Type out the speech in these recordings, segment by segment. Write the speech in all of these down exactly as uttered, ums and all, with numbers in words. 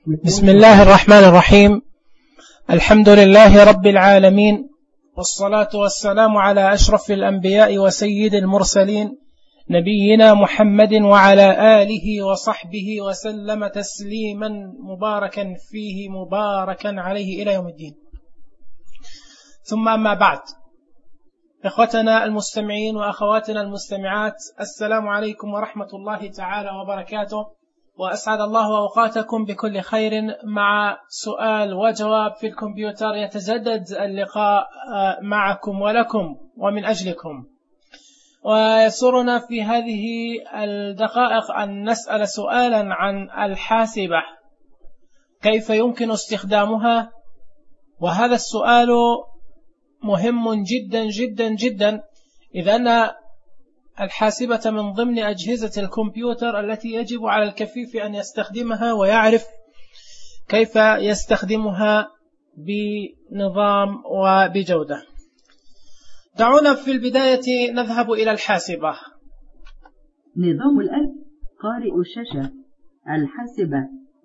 بسم الله الرحمن الرحيم. الحمد لله رب العالمين، والصلاة والسلام على أشرف الأنبياء وسيد المرسلين نبينا محمد وعلى آله وصحبه وسلم تسليما مباركا فيه مباركا عليه إلى يوم الدين. ثم أما بعد، إخوتنا المستمعين وأخواتنا المستمعات، السلام عليكم ورحمة الله تعالى وبركاته، وأسعد الله أوقاتكم بكل خير مع سؤال وجواب في الكمبيوتر. يتجدد اللقاء معكم ولكم ومن أجلكم، ويسرنا في هذه الدقائق أن نسأل سؤالا عن الحاسبة، كيف يمكن استخدامها؟ وهذا السؤال مهم جدا جدا جدا، إذ أن الحاسبة من ضمن أجهزة الكمبيوتر التي يجب على الكفيف أن يستخدمها ويعرف كيف يستخدمها بنظام وبجودة. دعونا في البداية نذهب إلى الحاسبة. نظام الألف قارئ الشاشة. الحاسبة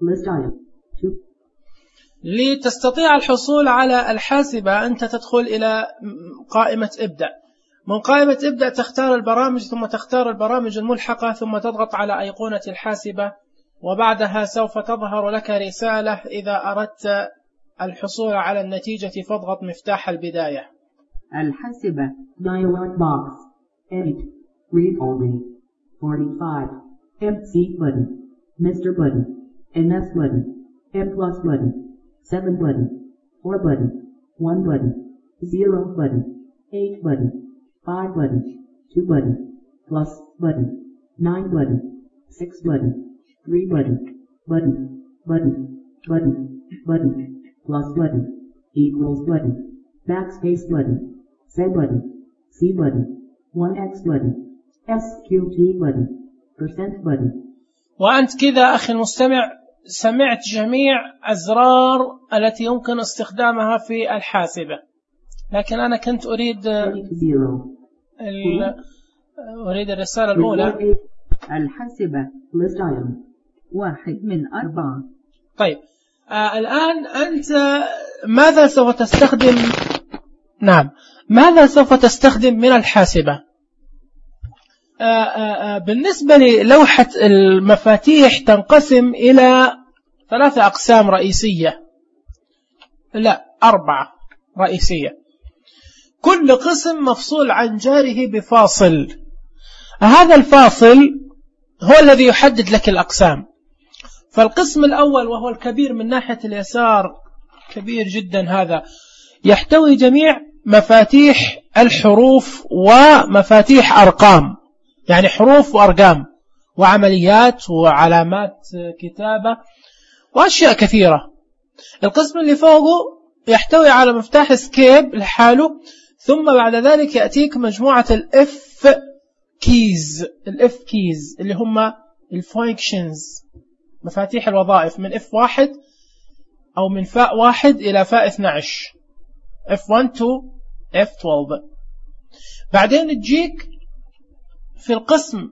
لتستطيع الحصول على الحاسبة أنت تدخل إلى قائمة ابدأ. من قائمة ابدأ تختار البرامج، ثم تختار البرامج الملحقة، ثم تضغط على أيقونة الحاسبة، وبعدها سوف تظهر لك رسالة إذا أردت الحصول على النتيجة فاضغط مفتاح البداية. الحاسبة dialog box edit read only forty-five empty button Mister button M S button M plus button seven button four button one button zero button eight button five button two button plus button nine button six button three button button button button button plus button equals button backspace button Z button C button one X button S Q T button percent button. وأنت كذا أخي المستمع سمعت جميع الأزرار التي يمكن استخدامها في الحاسبة، لكن أنا كنت أريد أريد الرسالة الأولى. الحاسبة list item واحد من أربعة. طيب آه الآن أنت ماذا سوف تستخدم؟ نعم، ماذا سوف تستخدم من الحاسبة؟ آه آه بالنسبة للوحة المفاتيح تنقسم إلى ثلاثة أقسام رئيسية، لا أربعة رئيسية، كل قسم مفصول عن جاره بفاصل. هذا الفاصل هو الذي يحدد لك الأقسام. فالقسم الأول وهو الكبير من ناحية اليسار، كبير جدا، هذا يحتوي جميع مفاتيح الحروف ومفاتيح أرقام، يعني حروف وأرقام وعمليات وعلامات كتابة وأشياء كثيرة. القسم اللي فوقه يحتوي على مفتاح سكيب لحاله، ثم بعد ذلك يأتيك مجموعة الإف كيز الإف كيز اللي هم الفانكشنز، مفاتيح الوظائف، من إف واحد أو من فاء واحد إلى فاء اثني عشر، إف واحد to إف اثني عشر. بعدين تجيك في القسم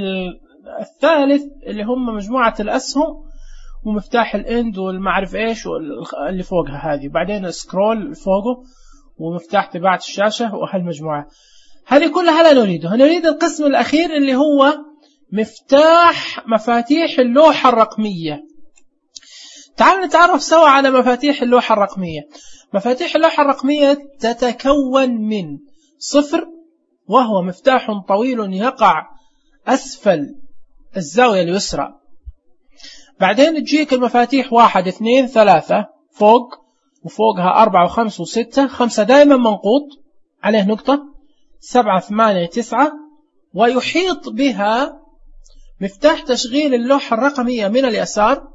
الثالث اللي هم مجموعة الأسهم ومفتاح الاند والمعرف ايش واللي فوقها هذه، بعدين سكرول فوقه ومفتاح تباعة الشاشة وهالمجموعة هذه كلها لا نريدها. نريد القسم الأخير اللي هو مفتاح مفاتيح اللوحة الرقمية. تعالوا نتعرف سوا على مفاتيح اللوحة الرقمية. مفاتيح اللوحة الرقمية تتكون من صفر، وهو مفتاح طويل يقع أسفل الزاوية اليسرى. بعدين تجيك المفاتيح واحد اثنين ثلاثة فوق، وفوقها أربعة وخمسة وستة، خمسة دائما منقوط عليه نقطة، سبعة ثمانية تسعة، ويحيط بها مفتاح تشغيل اللوحة الرقمية من اليسار،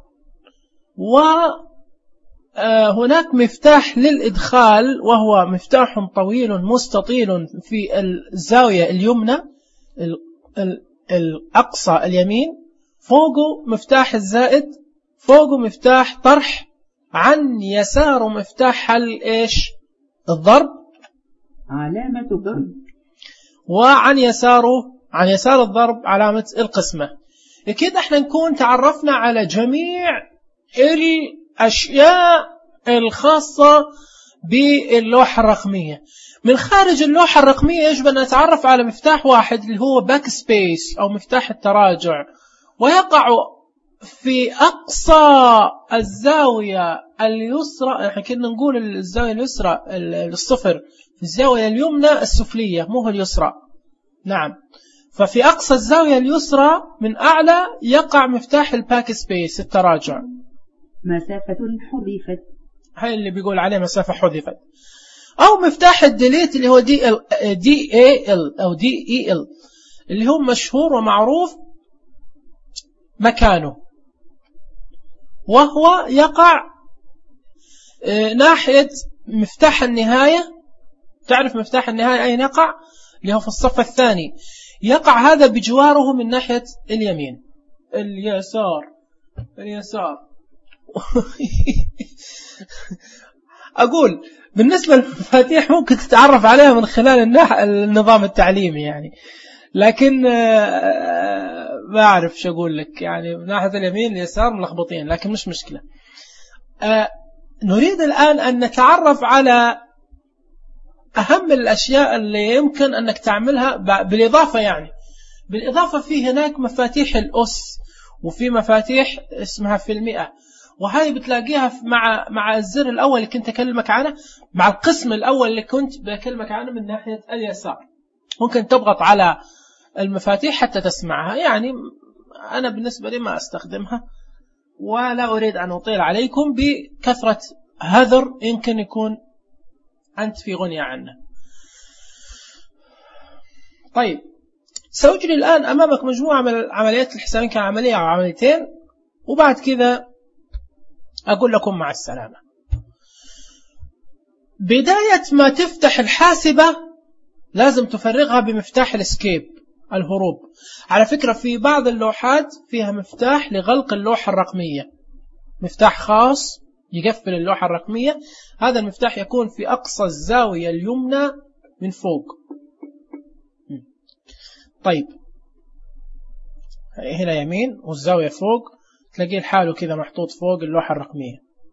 وهناك مفتاح للإدخال وهو مفتاح طويل مستطيل في الزاوية اليمنى الأقصى اليمين، فوقه مفتاح الزائد، فوقه مفتاح طرح، عن يساره مفتاح حل إيش؟ الضرب، علامة ضرب، وعن يساره عن يسار الضرب علامة القسمة. كده احنا نكون تعرفنا على جميع الأشياء الخاصة باللوحة الرقمية. من خارج اللوحة الرقمية يجب أن نتعرف على مفتاح واحد اللي هو باك سبيس أو مفتاح التراجع، ويقع في أقصى الزاوية اليسرى. احنا كنا نقول الزاوية اليسرى الصفر، في الزاوية اليمنى السفلية مو اليسرى. نعم، ففي أقصى الزاوية اليسرى من أعلى يقع مفتاح الباك سبيس التراجع. مسافة حذفت، هاي اللي بيقول عليه مسافة حذفت. أو مفتاح الديليت اللي هو دي ال دي اي ال أو دي اي ال اللي هو مشهور ومعروف مكانه، وهو يقع ناحية مفتاح النهاية. تعرف مفتاح النهاية أين يقع؟ اللي هو في الصف الثاني. يقع هذا بجواره من ناحية اليمين اليسار اليسار أقول بالنسبة للمفاتيح ممكن تتعرف عليها من خلال النظام التعليمي يعني، لكن ما أعرف شو أقول لك، يعني من ناحية اليمين اليسار ملخبطين، لكن مش مشكلة. نريد الآن أن نتعرف على أهم الأشياء اللي يمكن أنك تعملها بالإضافة. يعني بالإضافة في هناك مفاتيح الأس، وفي مفاتيح اسمها في المئة، وهاي بتلاقيها مع مع الزر الأول اللي كنت أكلمك عنه، مع القسم الأول اللي كنت بكلمك عنه من ناحية اليسار. ممكن تضغط على المفاتيح حتى تسمعها. يعني أنا بالنسبة لي ما أستخدمها، ولا أريد أن أطيل عليكم بكثرة هذر يمكن يكون أنت في غنية عنه. طيب، سأجري الآن أمامك مجموعة من العمليات الحسابية، كان عملية أو عمليتين، وبعد كذا أقول لكم مع السلامة. بداية ما تفتح الحاسبة لازم تفرغها بمفتاح الاسكيب الهروب. على فكرة في بعض اللوحات فيها مفتاح لغلق اللوحة الرقمية، مفتاح خاص يقفل اللوحة الرقمية. هذا المفتاح يكون في أقصى الزاوية اليمنى من فوق. طيب، هنا يمين والزاوية فوق، تلاقيه لحاله كذا محطوط فوق اللوحة الرقمية.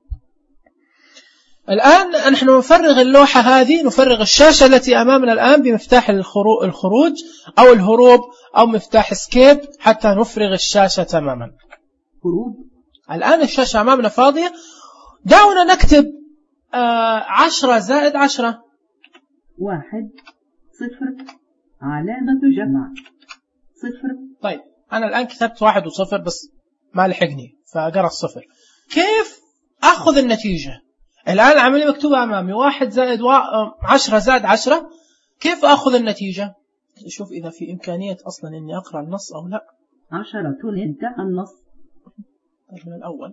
الآن نحن نفرغ اللوحة هذه، نفرغ الشاشة التي أمامنا الآن بمفتاح الخروج أو الهروب أو مفتاح اسكيب حتى نفرغ الشاشة تماما. هروب. الآن الشاشة أمامنا فاضية. دعونا نكتب آه عشرة زائد عشرة. واحد صفر علامة جمع صفر. طيب، أنا الآن كتبت واحد وصفر بس ما لحقني فأقرأ الصفر. كيف أخذ النتيجة؟ الآن العملية مكتوبة أمامي واحد زائد و... عشرة زائد عشرة. كيف أخذ النتيجة؟ شوف إذا في إمكانية أصلا إني أقرأ النص أو لا. عشرة انتهى النص. طيب، من الأول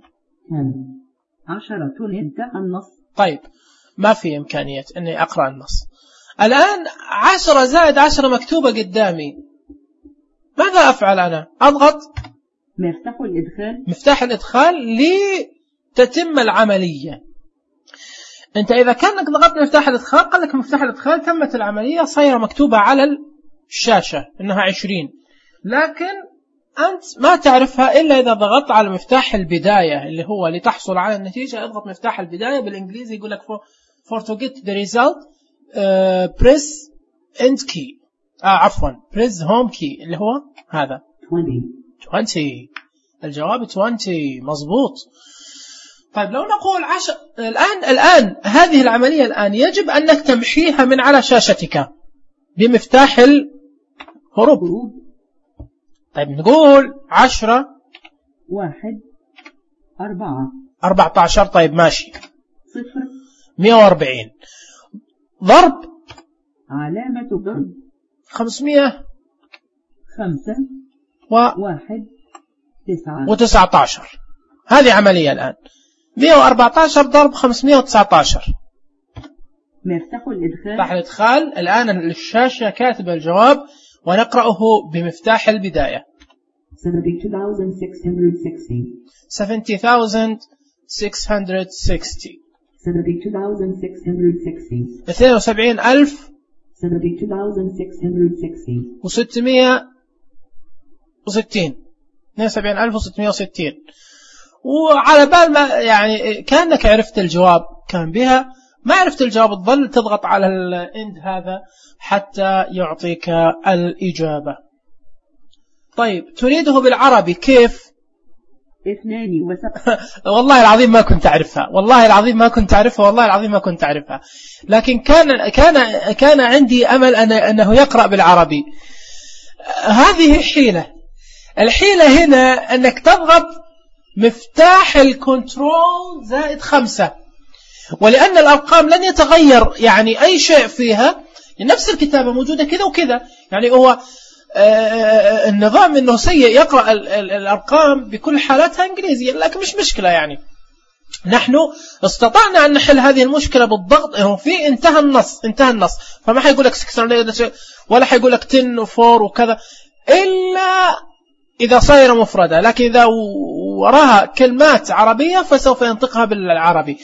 عشرة انتهى النص. طيب، ما في إمكانية إني أقرأ النص. الآن عشرة زائد عشرة مكتوبة قدامي. ماذا أفعل أنا؟ أضغط مفتاح الإدخال مفتاح الإدخال لتتم العملية. أنت إذا كانك ضغطت مفتاح الإدخال قال لك مفتاح الإدخال تمت العملية، صايرة مكتوبة على الشاشة إنها عشرين، لكن أنت ما تعرفها إلا إذا ضغطت على مفتاح البداية اللي هو لتحصل على النتيجة. اضغط مفتاح البداية، بالإنجليزي يقول لك for, for to get the result uh, press end key آه عفوا press home key اللي هو هذا عشرين. الجواب عشرين مضبوط. طيب، لو نقول عشر الآن الآن هذه العملية الآن يجب أنك تمحيها من على شاشتك بمفتاح الهروب. طيب، نقول عشرة واحد أربعة أربعة عشر. طيب، ماشي. صفر مئة وأربعين ضرب علامة ضرب خمسمئة خمسة و واحد تسعة وتسعة عشر. هذه عملية الآن مئة وأربعة عشر ضرب خمسمئة وتسعة عشر. مفتاح الإدخال مفتاح الإدخال. الآن الشاشة كاتبة الجواب ونقرأه بمفتاح البداية سبعين ألف وستمئة وستين سبعين ألف وستمئة وستين سبعين ألف وستمئة وستين اثنين وسبعين ألف سبعين ألف وستمئة وستين وستمئة وستين اثنين وسبعين ألف وستمئة وستين. وعلى بال ما يعني كأنك عرفت الجواب كان بها، ما عرفت الجواب تظل تضغط على الاند هذا حتى يعطيك الإجابة. طيب تريده بالعربي كيف؟ اثنان وسبعون. والله العظيم ما كنت أعرفها، والله العظيم ما كنت أعرفها، والله العظيم ما كنت أعرفها، لكن كان كان كان عندي أمل أن أنه يقرأ بالعربي. هذه حيلة. الحيلة هنا أنك تضغط مفتاح الكنترول زائد خمسة، ولأن الأرقام لن يتغير يعني أي شيء فيها، نفس الكتابة موجودة كذا وكذا، يعني هو النظام انه سيء يقرأ الارقام بكل حالاتها انجليزية، لكن مش مشكلة. يعني نحن استطعنا ان نحل هذه المشكلة بالضغط انه في انتهى النص، انتهى النص، فما حيقول لك ستة ولا حيقول لك عشرة وأربعة وكذا الا اذا صاير مفردة، لكن اذا وراها كلمات عربية فسوف ينطقها بالعربي.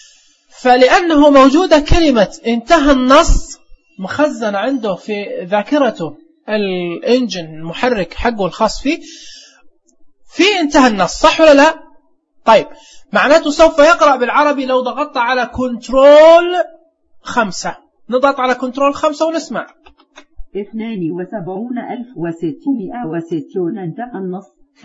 فلانه موجودة كلمة انتهى النص مخزن عنده في ذاكرته الانجن المحرك حقه الخاص فيه، في انتهى النص، صح ولا لا؟ طيب معناته سوف يقرأ بالعربي لو ضغطت على كنترول خمسة. نضغط على كنترول خمسة ونسمع. اثنان وسبعون ألف وستمائة وستون انتهى النص.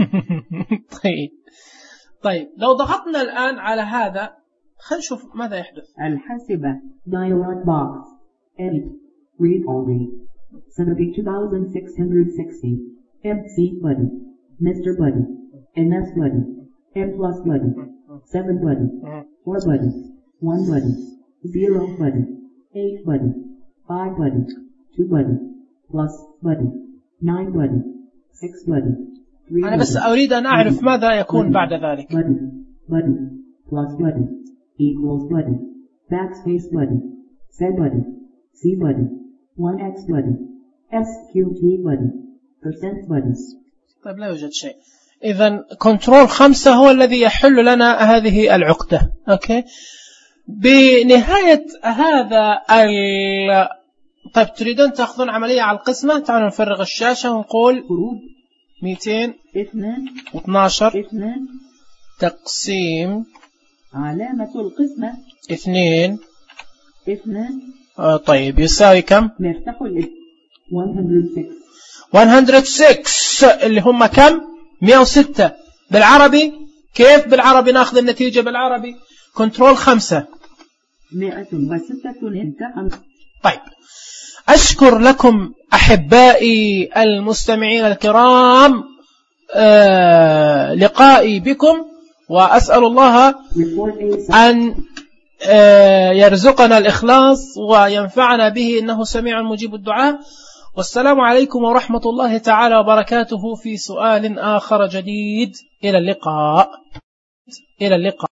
طيب طيب لو ضغطنا الآن على هذا خلينا نشوف ماذا يحدث. الحاسبة dialog box edit read only seventy-two thousand six hundred sixty. M C button. Mister button. M S button. M plus button. seven button. four button. one button. zero button. eight button. five button. two button. plus button. nine button. six button. three أنا بس أريد أن أعرف ماذا يكون بعد ذلك. Button. Button. Plus button. Equals button. Backspace button. Z button. C button. one X button. S Q T button. percent button. طيب لا يوجد شيء. إذن كنترول خمسة هو الذي يحل لنا هذه العقدة. أوكي. بنهاية هذا ال طيب تريدون تأخذون عملية على القسمة؟ تعالوا نفرغ الشاشة ونقول مئتين واثناشر تقسيم علامة القسمة اثنين اثنان. آه طيب يساوي كم؟ مفتاح الاسم مئة وستة. مئة وستة اللي هم كم؟ مئة وستة. بالعربي كيف بالعربي ناخذ النتيجة بالعربي؟ كنترول خمسة. مئة وستة انتهى. طيب أشكر لكم أحبائي المستمعين الكرام آه لقائي بكم، وأسأل الله أن آه يرزقنا الإخلاص وينفعنا به إنه سميع مجيب الدعاء. والسلام عليكم ورحمة الله تعالى وبركاته في سؤال آخر جديد. إلى اللقاء. إلى اللقاء.